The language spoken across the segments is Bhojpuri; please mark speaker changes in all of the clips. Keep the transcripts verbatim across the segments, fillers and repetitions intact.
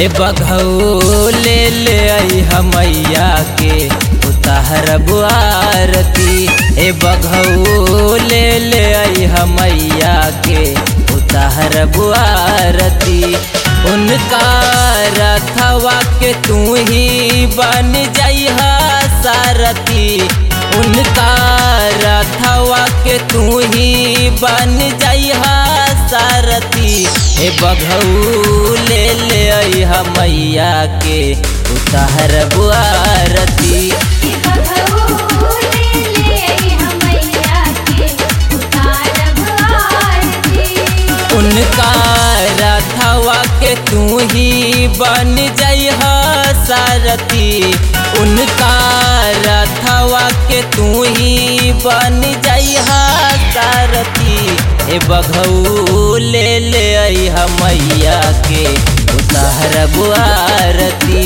Speaker 1: ए बघऊ ले ले आई हमैया के उतारब आरती। ए बघऊ ले ले आई हमैया के उतारब आरती। उनका रथवा के तू ही बन जइहा सारथी। उनका रथवा के तू ही बन जइहा सारथी। ए बघऊ ले ले आई हमैया के उतारब आरती। उनका रथवा के तू ही बन जइहा सारथी। उनका रथवा के तू ही बन जइहा सारथी। ए बघऊ ले ले आई हमैया के उतारब आरती।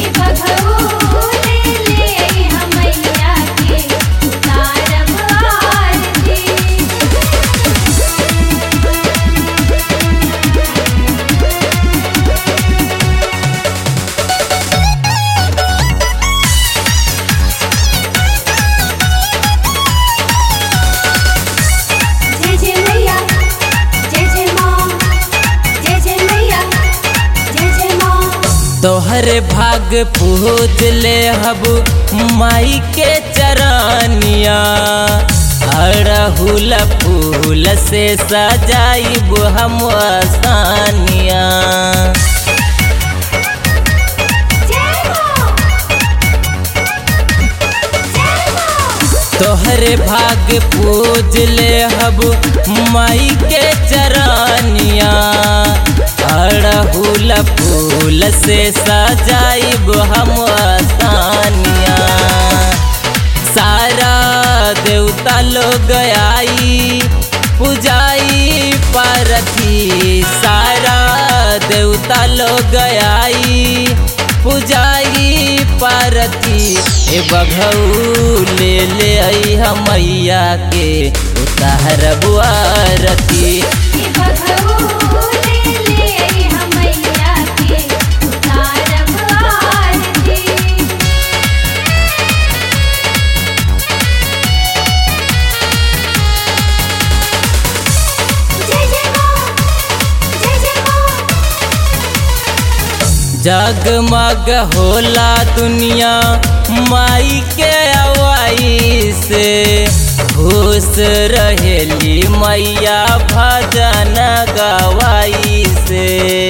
Speaker 1: तोहरे भाग पूज ले हब माई के चरनिया। अड़हुल फूल से सजाइब हम आसानिया। तोहरे भाग पूज ले हब माई के चरनिया। अड़हुल फूल से सजाइब हम आसानिया। सारा देवता लोग आई पुजाई पारथी। सारा देवता लोग आई पुजाई पारथी। ए बघऊ ले ले आई हमैया के उतारब आरती। जगमग होला दुनिया माई के अवाई से। खुश रहेली मैया भजन गवाई से।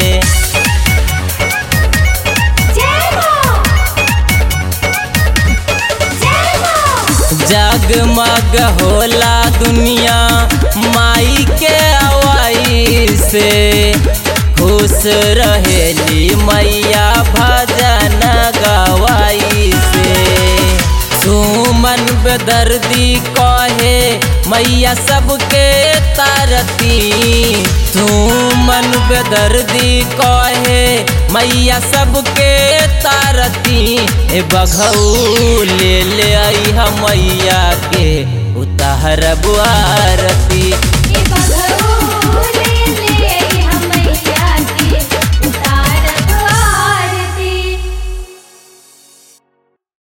Speaker 1: जगमग होला दुनिया माई के अवाई से। खुश रहेली मैया भजन गवाई से। सुमन बेदर्दी कहे मैया सबके तारती। सुमन बेदर्दी कहे मैया सबके तारती। ए बघऊ ले ले आई हमैया के उतारब आरती।